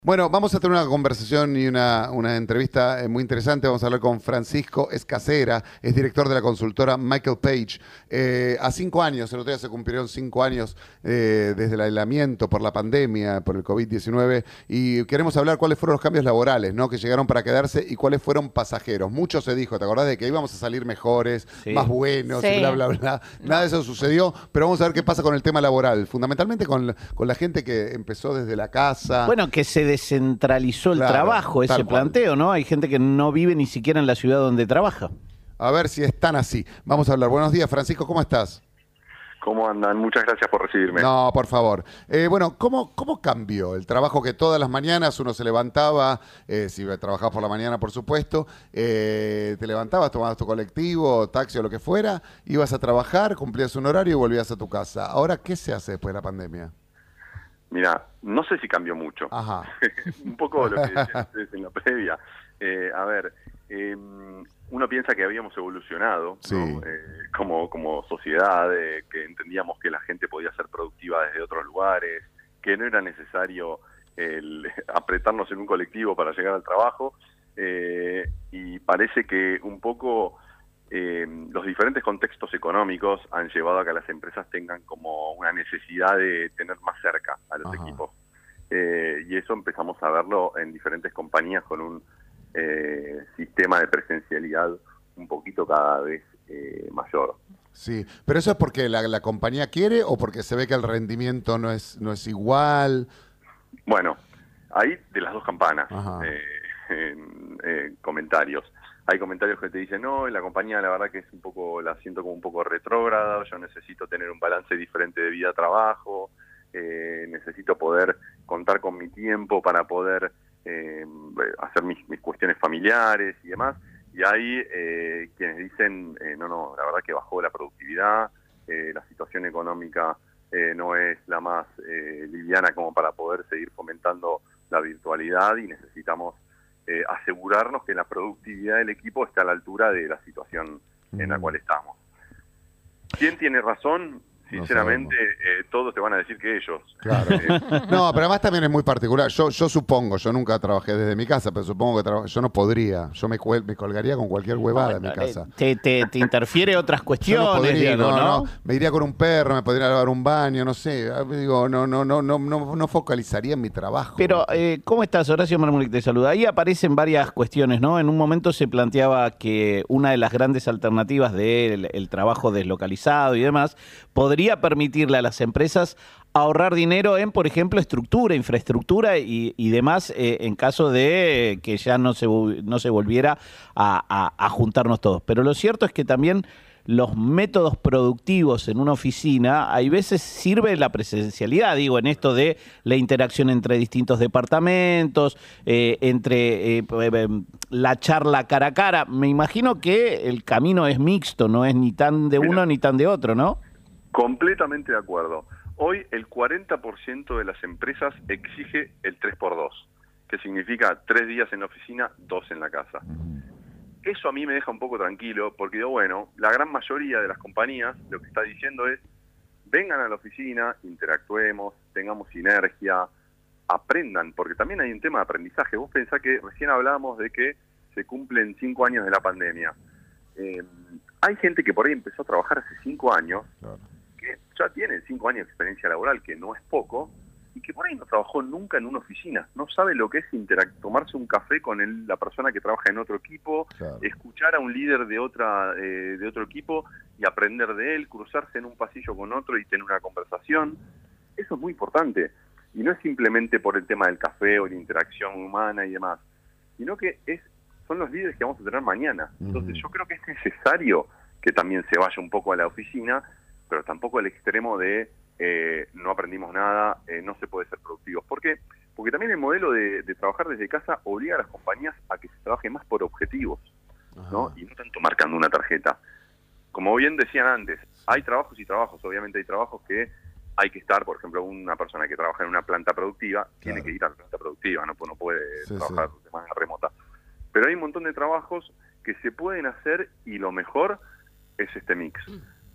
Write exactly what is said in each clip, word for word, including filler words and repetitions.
Bueno, vamos a tener una conversación y una, una entrevista eh, muy interesante. Vamos a hablar con Francisco Escacera, es director de la consultora Michael Page. Eh, a cinco años, el otro día se cumplieron cinco años eh, desde el aislamiento por la pandemia, por el COVID diecinueve, y queremos hablar cuáles fueron los cambios laborales, ¿no? Que llegaron para quedarse y cuáles fueron pasajeros. Mucho se dijo, ¿te acordás de que íbamos a salir mejores, Sí. más buenos, Sí. y bla, bla, bla? Nada de eso sucedió, pero vamos a ver qué pasa con el tema laboral, fundamentalmente con, con la gente que empezó desde la casa. Bueno, que se descentralizó el Claro, trabajo, tal ese cual. planteo, ¿no? Hay gente que no vive ni siquiera en la ciudad donde trabaja. A ver si están así. Vamos a hablar. Buenos días, Francisco, ¿cómo estás? ¿Cómo andan? Muchas gracias por recibirme. No, por favor. Eh, bueno, ¿cómo, ¿cómo cambió el trabajo que todas las mañanas uno se levantaba, eh, si trabajabas por la mañana, por supuesto, eh, te levantabas, tomabas tu colectivo, taxi o lo que fuera, ibas a trabajar, cumplías un horario y volvías a tu casa? Ahora, ¿qué se hace después de la pandemia? Mira, no sé si cambió mucho. Ajá. Un poco lo que decían ustedes en la previa. Eh, a ver, eh, uno piensa que habíamos evolucionado, Sí. ¿no? eh, como, como sociedad, eh, que entendíamos que la gente podía ser productiva desde otros lugares, que no era necesario el apretarnos en un colectivo para llegar al trabajo, eh, y parece que un poco eh, los diferentes contextos económicos han llevado a que las empresas tengan como una necesidad de tener más cerca a los Ajá. equipos. Eh, y eso empezamos a verlo en diferentes compañías con un eh, sistema de presencialidad un poquito cada vez eh, mayor. Sí, pero eso es porque la, la compañía quiere o porque se ve que el rendimiento no es, no es igual. Bueno, hay de las dos campanas Ajá. eh, en, en comentarios. Hay comentarios que te dicen, no, la compañía la verdad que es un poco, la siento como un poco retrógrada, yo necesito tener un balance diferente de vida-trabajo, eh, necesito poder contar con mi tiempo para poder eh, hacer mis, mis cuestiones familiares y demás. Y hay eh, quienes dicen, eh, no, no, la verdad que bajó la productividad, eh, la situación económica eh, no es la más eh, liviana como para poder seguir fomentando la virtualidad y necesitamos eh, asegurarnos que la productividad del equipo está a la altura de la situación en la Mm. cual estamos. ¿Quién tiene razón? Sinceramente, eh, todos te van a decir que ellos. Claro. Eh, No, pero además también es muy particular. Yo, yo supongo, yo nunca trabajé desde mi casa, pero supongo que traba- yo no podría. Yo me, cuel- me colgaría con cualquier huevada en mi casa. Te, te, te interfiere otras Yo cuestiones, no podría, digo, no, ¿no? no. Me iría con un perro, me podría lavar un baño, no sé. Ah, Digo, no, no, no, no, no, no focalizaría en mi trabajo. Pero, eh, ¿cómo estás? Horacio Marmúlez te saluda. Ahí aparecen varias cuestiones, ¿no? En un momento se planteaba que una de las grandes alternativas del el trabajo deslocalizado y demás podría permitirle a las empresas ahorrar dinero en, por ejemplo, estructura, infraestructura y, y demás, eh, en caso de que ya no se, vol- no se volviera a, a- a juntarnos todos. Pero lo cierto es que también los métodos productivos en una oficina, hay veces sirve la presencialidad, digo, en esto de la interacción entre distintos departamentos, eh, entre eh, eh, la charla cara a cara. Me imagino que el camino es mixto, no es ni tan de Mira. uno ni tan de otro, ¿no? Completamente de acuerdo. Hoy el cuarenta por ciento de las empresas exige el tres por dos, que significa tres días en la oficina, dos en la casa. Eso a mí me deja un poco tranquilo, porque digo, bueno, la gran mayoría de las compañías lo que está diciendo es, vengan a la oficina, interactuemos, tengamos sinergia, aprendan, porque también hay un tema de aprendizaje. Vos pensás que recién hablábamos de que se cumplen cinco años de la pandemia. Eh, hay gente que por ahí empezó a trabajar hace cinco años, Claro. que ya tiene cinco años de experiencia laboral, que no es poco, y que por ahí no trabajó nunca en una oficina, no sabe lo que es interac- tomarse un café con el- la persona que trabaja en otro equipo, Claro. escuchar a un líder de otra eh, de otro equipo y aprender de él, cruzarse en un pasillo con otro y tener una conversación. Eso es muy importante, y no es simplemente por el tema del café o la interacción humana y demás, sino que es son los líderes que vamos a tener mañana. Entonces Ujú. yo creo que es necesario que también se vaya un poco a la oficina, pero tampoco al extremo de eh, no aprendimos nada, eh, no se puede ser productivos. ¿Por qué? Porque también el modelo de, de trabajar desde casa obliga a las compañías a que se trabaje más por objetivos, ¿no? Ajá. Y no tanto marcando una tarjeta. Como bien decían antes, hay trabajos y trabajos. Obviamente hay trabajos que hay que estar, por ejemplo, una persona que trabaja en una planta productiva tiene Claro. que ir a la planta productiva, no, no puede Sí, trabajar sí. de manera remota. Pero hay un montón de trabajos que se pueden hacer y lo mejor es este mix.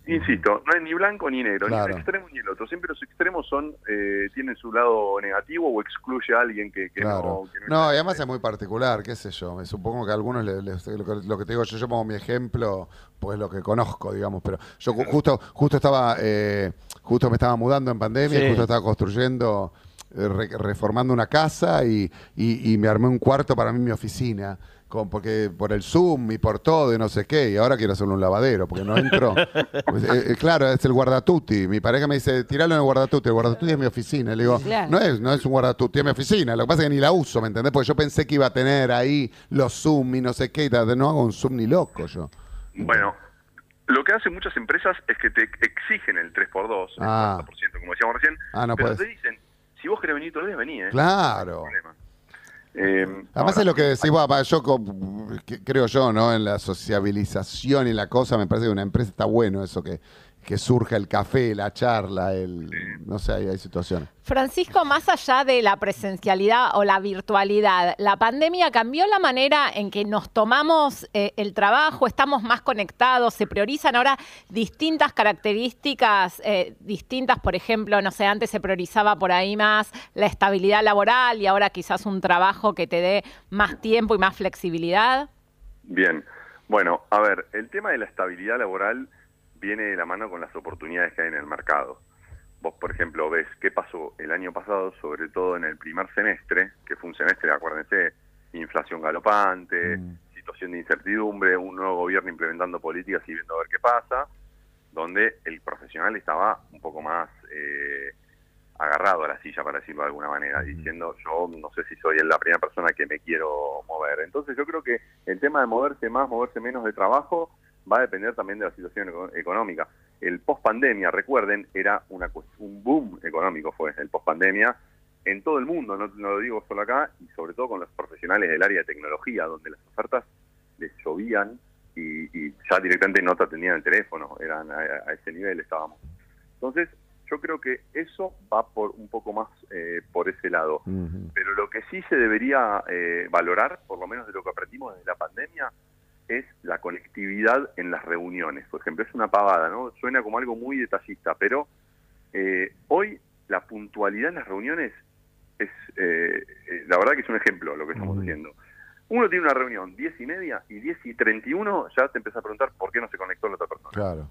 Insisto, no es ni blanco ni negro, Claro. ni un extremo ni el otro. Siempre los extremos son eh, tienen su lado negativo o excluye a alguien que, que Claro. no... Que no, No, y es- además es muy particular, qué sé yo. Me supongo que a algunos les, les- lo, que, lo que te digo, yo, yo pongo mi ejemplo, pues lo que conozco, digamos. Pero yo ju- justo, justo estaba, eh, justo me estaba mudando en pandemia, Sí. y justo estaba construyendo, eh, re- reformando una casa y, y, y me armé un cuarto para mí en mi oficina. Con, porque por el Zoom y por todo y no sé qué, y ahora quiero hacerle un lavadero, porque no entro. Pues, eh, eh, claro, es el guardatuti. Mi pareja me dice, tiralo en el guardatuti. El guardatuti es mi oficina. Le digo, Claro. no es, no es un guardatuti, es mi oficina. Lo que pasa es que ni la uso, ¿me entendés? Porque yo pensé que iba a tener ahí los Zoom y no sé qué, y tal. No hago un Zoom ni loco yo. Bueno, lo que hacen muchas empresas es que te exigen el tres por dos, Ah. el cuarenta por ciento, como decíamos recién, Ah, no pero puedes. te dicen, si vos querés venir todos los días, vení, ¿eh? Claro. No hay problema. Eh, Además ahora, es lo que decís, vos, pa, yo co- que- creo yo, ¿no? En la sociabilización y la cosa, me parece que una empresa está bueno eso, que, que surja el café, la charla, el no sé, hay, hay situaciones. Francisco, más allá de la presencialidad o la virtualidad, ¿la pandemia cambió la manera en que nos tomamos eh, el trabajo? ¿Estamos más conectados? ¿Se priorizan ahora distintas características eh, distintas? Por ejemplo, no sé, antes se priorizaba por ahí más la estabilidad laboral y ahora quizás un trabajo que te dé más tiempo y más flexibilidad. Bien, bueno, a ver, el tema de la estabilidad laboral viene de la mano con las oportunidades que hay en el mercado. Vos, por ejemplo, ves qué pasó el año pasado, sobre todo en el primer semestre, que fue un semestre, acuérdense, inflación galopante, Mm. situación de incertidumbre, un nuevo gobierno implementando políticas y viendo a ver qué pasa, donde el profesional estaba un poco más eh, agarrado a la silla, para decirlo de alguna manera, diciendo, yo no sé si soy la primera persona que me quiero mover. Entonces yo creo que el tema de moverse más, moverse menos de trabajo, va a depender también de la situación eco- económica. El post-pandemia, recuerden, era una cuest- un boom económico, fue el post-pandemia, en todo el mundo, no, no lo digo solo acá, y sobre todo con los profesionales del área de tecnología, donde las ofertas les llovían y, y ya directamente no te atendían el teléfono, eran a, a ese nivel estábamos. Entonces, yo creo que eso va por un poco más eh, por ese lado. Ujú. Pero lo que sí se debería eh, valorar, por lo menos de lo que aprendimos desde la pandemia, es la conectividad en las reuniones. Por ejemplo, es una pavada, ¿no? Suena como algo muy detallista, pero eh, hoy la puntualidad en las reuniones es, eh, eh, la verdad que es un ejemplo lo que estamos Ujú. haciendo. Uno tiene una reunión diez y media y diez y treinta y uno ya te empezás a preguntar por qué no se conectó la otra persona. Claro.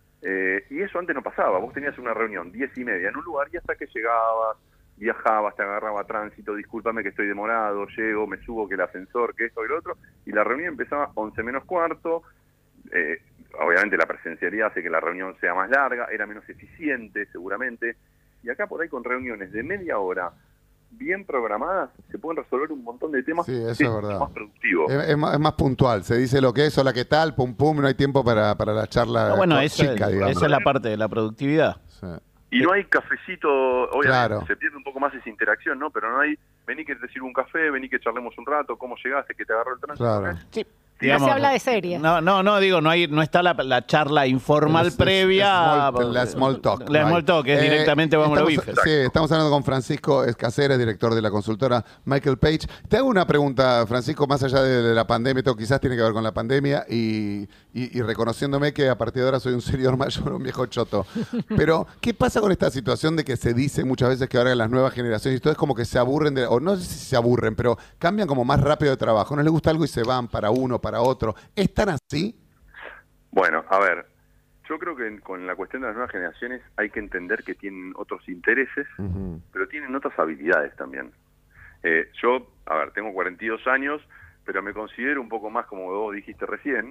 Eh, y eso antes no pasaba. Vos tenías una reunión diez y media en un lugar y hasta que llegabas, viajabas, te agarraba tránsito, discúlpame que estoy demorado, llego, me subo, que el ascensor, que esto y lo otro, y la reunión empezaba once menos cuarto. Eh, obviamente la presencialidad hace que la reunión sea más larga, era menos eficiente seguramente, y acá por ahí con reuniones de media hora bien programadas se pueden resolver un montón de temas. Sí, eso que es verdad. más productivo. Es, es más, es más puntual, se dice lo que es, hola, qué tal, pum, pum, no hay tiempo para, para la charla Ah, bueno, co- esa, chica, digamos. esa es la parte de la productividad. Sí. Y no hay cafecito, obviamente Claro. se pierde un poco más esa interacción, ¿no? Pero no hay, vení que te sirvo un café, vení que charlemos un rato, cómo llegaste, que te agarró el tránsito. Claro. ¿eh? Sí. No se habla de series. No, no, no, digo, no hay, no está la, la charla informal Es- es- previa. small- la small talk. La no small hay. talk, es Eh, directamente vamos a los estamos- bifes. Sí, estamos hablando con Francisco Escacera, director de la consultora Michael Page. Te hago una pregunta, Francisco, más allá de la pandemia, esto quizás tiene que ver con la pandemia y, y- y reconociéndome que a partir de ahora soy un señor mayor, un viejo choto. Pero, ¿qué pasa con esta situación de que se dice muchas veces que ahora las nuevas generaciones y todo es como que se aburren, de, o no sé si se aburren, pero cambian como más rápido de trabajo? No les gusta algo y se van para uno, para otro. ¿Es tan así? Bueno, a ver, yo creo que en- con la cuestión de las nuevas generaciones hay que entender que tienen otros intereses, Ujú. pero tienen otras habilidades también. Eh, yo, a ver, tengo cuarenta y dos años, pero me considero un poco más como vos dijiste recién.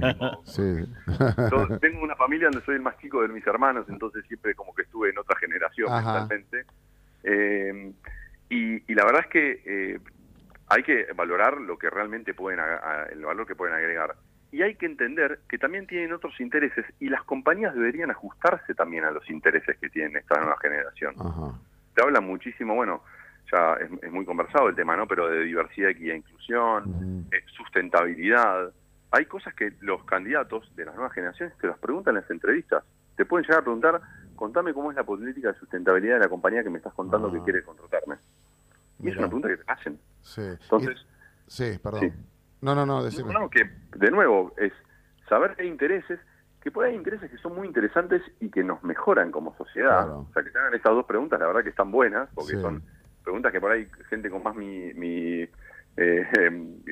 Sí. Yo tengo una familia donde soy el más chico de mis hermanos, entonces siempre como que estuve en otra generación Ajá. mentalmente. Eh, y, y la verdad es que eh, hay que valorar lo que realmente pueden aga- a- el valor que pueden agregar. Y hay que entender que también tienen otros intereses y las compañías deberían ajustarse también a los intereses que tienen esta nueva generación. Ajá. Se habla muchísimo, bueno, ya es, es muy conversado el tema, ¿no? Pero de diversidad, equidad e inclusión, Ujú. eh, sustentabilidad. Hay cosas que los candidatos de las nuevas generaciones te las preguntan en las entrevistas. Te pueden llegar a preguntar, contame cómo es la política de sustentabilidad de la compañía que me estás contando Ah. que quiere contratarme. Y es Mirá. una pregunta que te hacen. Sí. Entonces, Y- sí, perdón. sí. No, no, no, decime. No, no, que de nuevo es saber qué intereses, que por ahí hay intereses que son muy interesantes y que nos mejoran como sociedad. Claro. O sea, que te hagan estas dos preguntas, la verdad que están buenas, porque Sí. son preguntas que por ahí gente con más mi, mi, eh,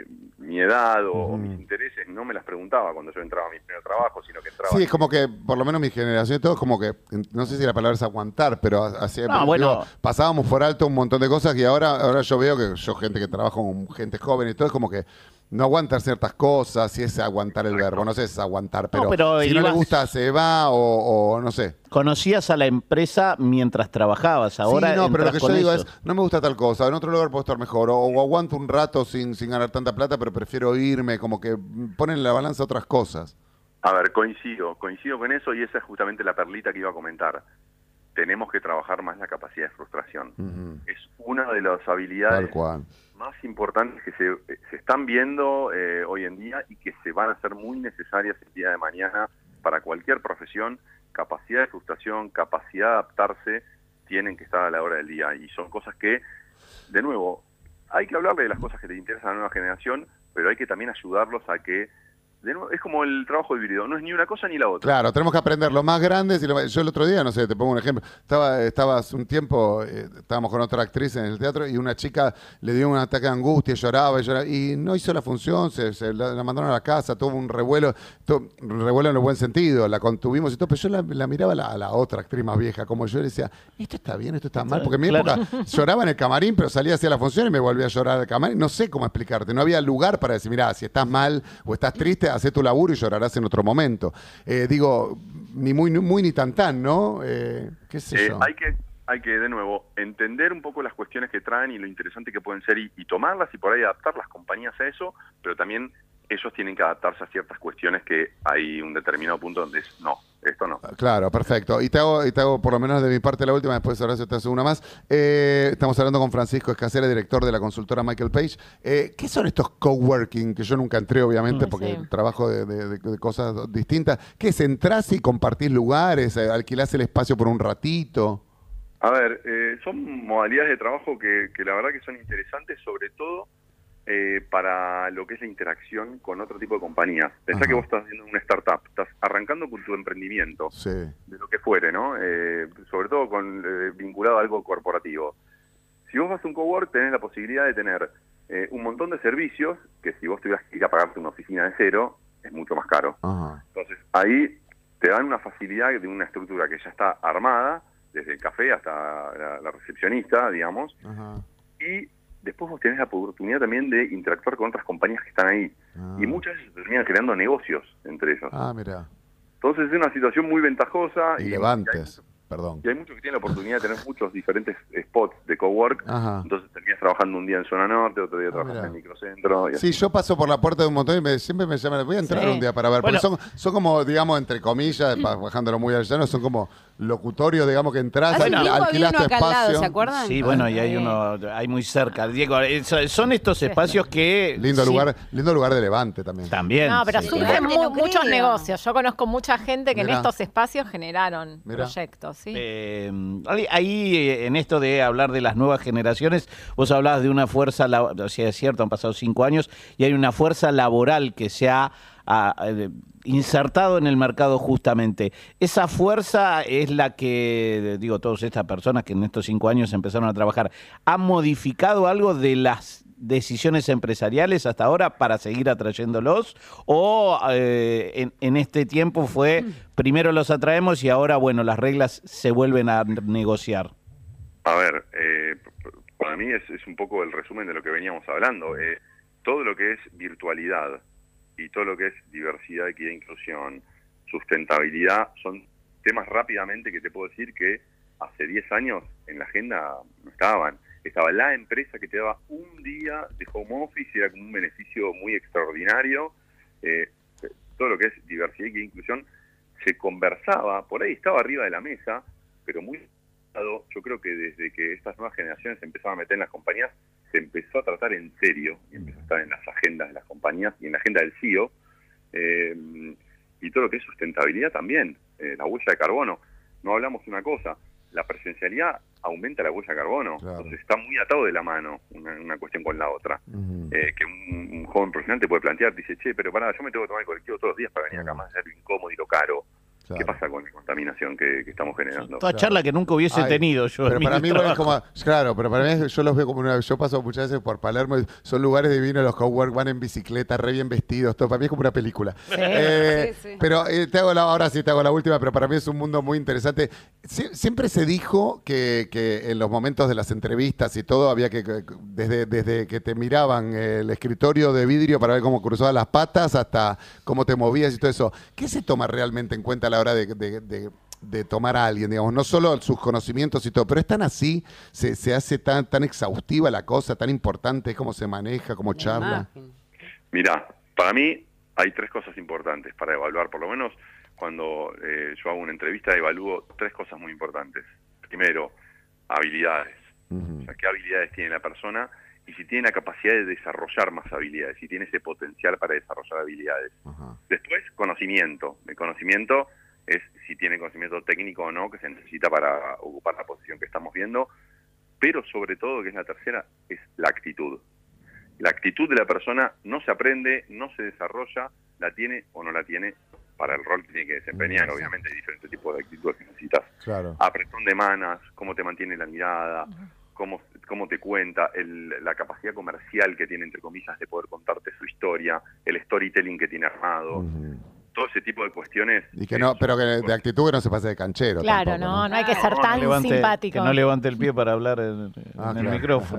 mi edad o, Uh-huh. o mis intereses no me las preguntaba cuando yo entraba a mi primer trabajo, sino que entraba... Sí, es como que, por lo menos mi generación, todo es como que, no sé si la palabra es aguantar, pero hacía, No, bueno. digo, pasábamos por alto un montón de cosas y ahora, ahora yo veo que yo, gente que trabaja con gente joven y todo, es como que no aguantan ciertas cosas, si es aguantar el verbo, no sé si es aguantar, pero, No, pero si no le ibas- gusta se va o, o no sé. Conocías a la empresa mientras trabajabas, ahora sí, no, pero lo que entras yo con digo eso. es, no me gusta tal cosa, en otro lugar puedo estar mejor, o, o aguanto un rato sin, sin ganar tanta plata, pero prefiero irme, como que ponen en la balanza otras cosas. A ver, coincido, coincido con eso y esa es justamente la perlita que iba a comentar. Tenemos que trabajar más la capacidad de frustración. Ujú. Es una de las Tal habilidades cual. más importantes que se, se están viendo eh, hoy en día y que se van a hacer muy necesarias el día de mañana para cualquier profesión. Capacidad de frustración, capacidad de adaptarse, tienen que estar a la hora del día. Y son cosas que, de nuevo, hay que hablarle de las cosas que te interesan a la nueva generación, pero hay que también ayudarlos a que, de nuevo, es como el trabajo híbrido, no es ni una cosa ni la otra. Claro, tenemos que aprender lo más grandes. Y lo más- yo el otro día, no sé, te pongo un ejemplo. Estaba, estaba hace un tiempo, eh, estábamos con otra actriz en el teatro y una chica le dio un ataque de angustia, lloraba y lloraba y no hizo la función, se, se la, la mandaron a la casa, tuvo un revuelo, tuvo un revuelo en el buen sentido, la contuvimos y todo, pero yo la, la miraba a la, a la otra actriz más vieja, como yo, y le decía, esto está bien, esto está mal, porque en mi Claro. época lloraba en el camarín, pero salía hacia la función y me volvía a llorar al camarín. No sé cómo explicarte, no había lugar para decir, mira, si estás mal o estás triste, hacé tu laburo y llorarás en otro momento. Eh, digo, ni muy, ni muy ni tan tan, ¿no? Eh, ¿Qué sé Eh, yo? hay que, hay que, de nuevo, entender un poco las cuestiones que traen y lo interesante que pueden ser y, y tomarlas y por ahí adaptar las compañías a eso, pero también ellos tienen que adaptarse a ciertas cuestiones que hay un determinado punto donde es, no, esto no. Claro, perfecto. Y te hago, y te hago por lo menos de mi parte la última, después Horacio te hace una más. Eh, estamos hablando con Francisco Escacera, director de la consultora Michael Page. Eh, ¿Qué son estos coworking? Que yo nunca entré, obviamente, Mm, porque sí. trabajo de, de- de- de cosas distintas. ¿Qué es? ¿Entrás y compartís lugares? Eh, ¿Alquilás el espacio por un ratito? A ver, eh, son modalidades de trabajo que, que la verdad que son interesantes, sobre todo eh, para lo que es la interacción con otro tipo de compañías. Pensá Ajá. que vos estás haciendo una startup, estás arrancando con tu emprendimiento, Sí. de lo que fuere, ¿no? Eh, sobre todo con eh, vinculado a algo corporativo. Si vos vas a un cowork, tenés la posibilidad de tener eh, un montón de servicios que si vos tuvieras que ir a pagarte una oficina de cero, es mucho más caro. Ajá. Entonces, ahí te dan una facilidad de una estructura que ya está armada, desde el café hasta la, la recepcionista, digamos, Ajá. y después vos tenés la oportunidad también de interactuar con otras compañías que están ahí. Ah. Y muchas veces se terminan creando negocios entre ellos. Ah, mira. Entonces, es una situación muy ventajosa. Y y levantes, perdón. Y hay muchos que tienen la oportunidad de tener muchos diferentes spots de cowork. Ajá. Entonces terminas trabajando un día en zona norte, otro día Ah, trabajas mirá. en microcentro. Y Sí, así. yo paso por la puerta de un montón y me- siempre me llaman, voy a entrar Sí. un día para ver, Bueno. porque son, son como, digamos, entre comillas, pa- bajándolo muy al llano, son como locutorios, digamos, que entras, Hace alquil- tiempo había alquilás tu uno acá al lado, espacio. ¿se acuerdan? Sí, bueno, y hay Sí. uno, hay muy cerca. Diego, eh, so- son estos espacios que... Lindo sí, lugar, lindo lugar de levante también. También. No, pero sí. surgen Levante, mu- no muchos creo. negocios. Yo conozco mucha gente que Mirá. en estos espacios generaron Mirá. proyectos, ¿sí? Eh, ahí- ahí, eh, en esto de hablar de las nuevas generaciones, vos hablabas de una fuerza, lab- o sea, es cierto, han pasado cinco años, y hay una fuerza laboral que se ha, ha, eh, insertado en el mercado justamente. Esa fuerza es la que, digo, todas estas personas que en estos cinco años empezaron a trabajar, ¿han modificado algo de las decisiones empresariales hasta ahora para seguir atrayéndolos? ¿O eh, en, en este tiempo fue primero los atraemos y ahora, bueno, las reglas se vuelven a negociar? A ver, eh, p- p- para mí es, es un poco el resumen de lo que veníamos hablando. Eh, todo lo que es virtualidad y todo lo que es diversidad, equidad, inclusión, sustentabilidad, son temas rápidamente que te puedo decir que hace diez años en la agenda no estaban. Estaba la empresa que te daba un día de home office y era como un beneficio muy extraordinario. Eh, todo lo que es diversidad, equidad, inclusión se conversaba, por ahí estaba arriba de la mesa, pero muy... Yo creo que desde que estas nuevas generaciones se empezaron a meter en las compañías, se empezó a tratar en serio y empezó a estar en las agendas de las compañías y en la agenda del C E O. Eh, y todo lo que es sustentabilidad también, eh, la huella de carbono. No hablamos de una cosa, la presencialidad aumenta la huella de carbono. Claro. Entonces está muy atado de la mano una, una cuestión con la otra. Ujú. Eh, que un, un joven profesional te puede plantear, dice, che, pero pará, yo me tengo que tomar el colectivo todos los días para venir acá, más allá de lo incómodo y lo caro. Claro. ¿Qué pasa con la contaminación que, que estamos generando? Toda charla que nunca hubiese Ay, tenido yo. Pero en mi para mí lo es trabajo. como, claro, pero para mí es- yo los veo como una, yo paso muchas veces por Palermo, y son lugares divinos, los cowork van en bicicleta, re bien vestidos, todo, para mí es como una película. Eh, Sí, sí. Pero eh, te hago la, ahora sí te hago la última, pero para mí es un mundo muy interesante. Sie- siempre se dijo que, que en los momentos de las entrevistas y todo había que, que- desde, desde que te miraban el escritorio de vidrio para ver cómo cruzabas las patas hasta cómo te movías y todo eso. ¿Qué se toma realmente en cuenta a la hora de, de- de- de tomar a alguien, digamos, no solo sus conocimientos y todo, pero es tan así, se, se hace tan, tan exhaustiva la cosa, tan importante, es cómo se maneja, cómo La charla? imagen. Mirá, para mí hay tres cosas importantes para evaluar, por lo menos cuando eh, yo hago una entrevista evalúo tres cosas muy importantes. Primero, habilidades. Ujú. O sea, qué habilidades tiene la persona y si tiene la capacidad de desarrollar más habilidades, si tiene ese potencial para desarrollar habilidades. Ajá. Después, conocimiento. El conocimiento es si tiene conocimiento técnico o no que se necesita para ocupar la posición que estamos viendo, pero sobre todo, que es la tercera, es la actitud. La actitud de la persona no se aprende, no se desarrolla, la tiene o no la tiene para el rol que tiene que desempeñar. Obviamente hay diferentes tipos de actitudes que necesitas. Claro. Apretón de manos, cómo te mantiene la mirada, cómo, cómo te cuenta, el, la capacidad comercial que tiene, entre comillas, de poder contarte su historia, el storytelling que tiene armado, Ujú. todo ese tipo de cuestiones. Y que no, pero que de actitud que no se pase de canchero. Claro, tampoco, no, no hay que Ah, ser no, Que tan no levante- simpático. Que no levante el pie para hablar en, en Ah, el claro. micrófono.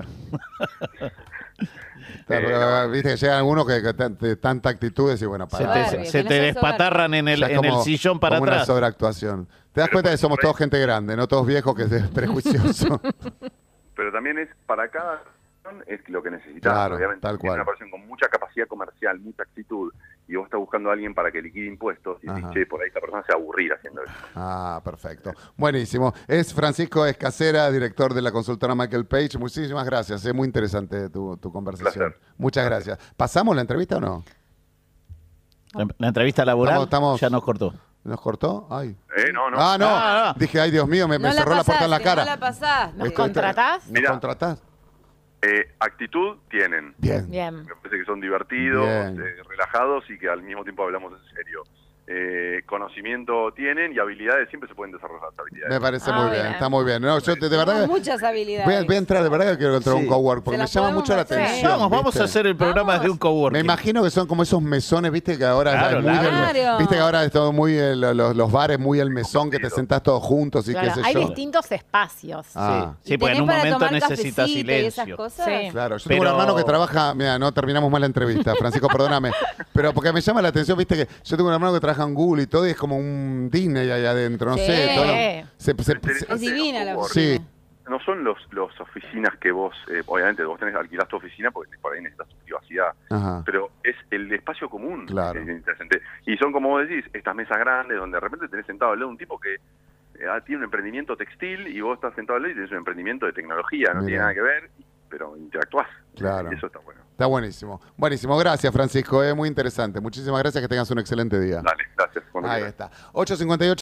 Claro, Eh, pero, no. viste que llegan algunos que, que tan- de tanta actitud y bueno, Se para. te, Soberbio, se que no te sea despatarran en el, Ya es en el como- sillón para como una atrás. sobreactuación. Te das Pero cuenta por- que somos por todos ahí- gente grande, no todos viejos que es prejuicioso. Pero también es, para cada persona es lo que necesitas. Claro, obviamente. tal Si tienes cual. una persona con mucha capacidad comercial, mucha actitud, y vos estás buscando a alguien para que liquide impuestos, y Ajá. decís, che, por ahí esta persona se va a aburrir haciendo eso. Ah, perfecto. Buenísimo. Es Francisco Escacera, director de la consultora Michael Page. Muchísimas gracias. Es muy interesante tu, tu conversación. Placer. Muchas gracias. ¿Pasamos la entrevista o no? La, la entrevista laboral Estamos- estamos- ya nos cortó. ¿Nos cortó? Ay. Eh, no, no. Ah, no. Ah, no. Dije, ay, Dios mío, me, me No cerró la puerta en la pasaste, cara. No la pasás. ¿Nos Esto- contratás? ¿Nos Mirá. contratás? Eh, actitud tienen. Bien. Bien. Me parece que son divertidos, Bien. eh, relajados y que al mismo tiempo hablamos en serio. Eh, conocimiento tienen y habilidades siempre se pueden desarrollar las habilidades. Me parece Ah, muy bien. bien. Está muy bien. No, yo te- de Tenemos verdad que muchas habilidades. voy a, voy a entrar, de verdad que quiero entrar a un Sí. cowork porque Se me las llama podemos mucho la hacer. atención. Vamos, vamos ¿viste? a hacer el programa Vamos. de un coworking. Me imagino que son como esos mesones, viste que ahora ya Claro, es muy del- claro. viste que ahora es todo muy el- los, los bares muy el mesón que te Compartido. sentás todos juntos y Claro, qué sé hay yo. distintos espacios. Ah. Sí, ¿Y porque en tenés un para momento tomar necesita cafecito y esas silencio. cosas? Sí. Claro, yo Pero- tengo un hermano que trabaja, mira, no terminamos mal la entrevista, Francisco, perdóname, pero porque me llama la atención, viste que yo tengo un hermano que trabaja en Google y todo y es como un Disney ahí adentro, no Sí. sé. Todo, se- se- Pero se- Es divina la cowork. Sí. oficina. No son los, los oficinas que vos, eh, obviamente vos tenés alquilás tu oficina porque por ahí necesitas tu privacidad, Ajá. pero es el espacio común. Claro. que es interesante. Y son, como vos decís, estas mesas grandes donde de repente tenés sentado al lado un tipo que eh, ah, tiene un emprendimiento textil y vos estás sentado al lado y tenés un emprendimiento de tecnología, no Mira. tiene nada que ver, pero interactuás. Claro. Y eso está bueno. Está buenísimo. Buenísimo, gracias Francisco, es muy interesante. Muchísimas gracias, que tengas un excelente día. Dale, gracias. Cuando Ahí quieras. está. ocho cincuenta y ocho